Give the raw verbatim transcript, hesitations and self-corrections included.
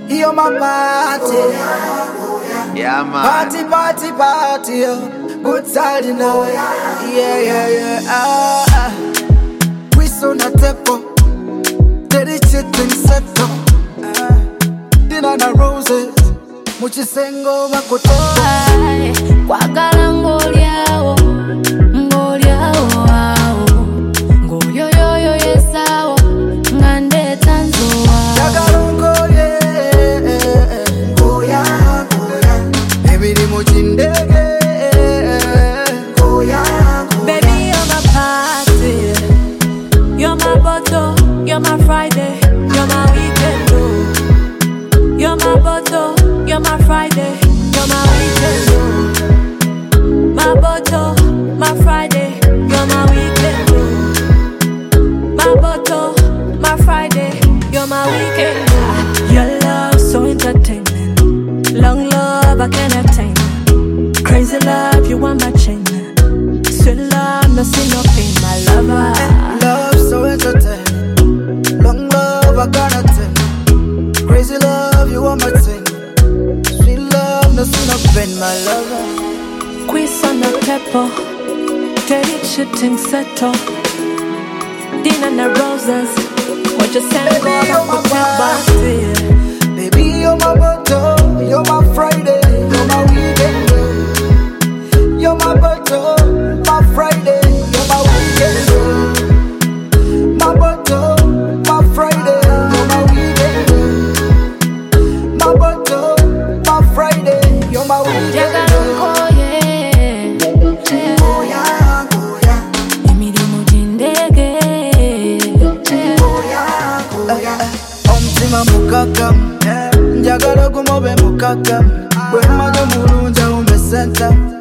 You're my party. Yeah, man. Party, party, party. Yo. Good side, you know. Yeah, yeah, yeah. Ah, ah. We so na tepo. Daddy chitting settle. Ah. Dinner na roses. Muchisengo makotepo. Kwa gala ngoliao. Ngoliao ao. Ngolio yo yo yesao. Ngande tanzoa. Jagarongo ye. Goya, goya. Baby di mochindege. Goya, goya. Baby, you're my party. You're my bottle. You're my Friday. You're my weekend. Oh. You're my bottle. You're my Friday. You're my weekend. Oh. My bottle. My Friday. You're my weekend. Oh. My bottle. My Friday. You're my weekend. Oh. Your love so entertaining. Long love I can't obtain. Crazy love you want my chain. Sweet love no see no pain. My lover. Love so entertaining. Long love I got nothing. Crazy love you want my thing. Sweet love no see no pain. My lover. Quiz on the pepper. Dirty shitting settle. Dinner and the roses. What you say? Baby, you're my party. Baby, you're my bottle. You're my Friday. You're my weekend. You're my bottle. My Friday. You're my weekend. My bottle. My Friday. You're my weekend. My bottle. My Friday. You're my weekend. Mukakam, njagala gumobe mukakam. Wema jo mulunja umesenta.